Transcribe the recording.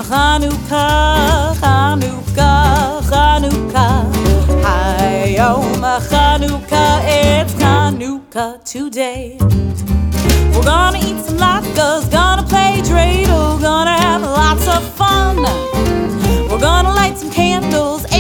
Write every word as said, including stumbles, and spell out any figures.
Chanukah, Chanukah, Chanukah. Hayom Chanukah, it's Chanukah today. We're gonna eat some latkes, gonna play dreidel, gonna have lots of fun. We're gonna light some candles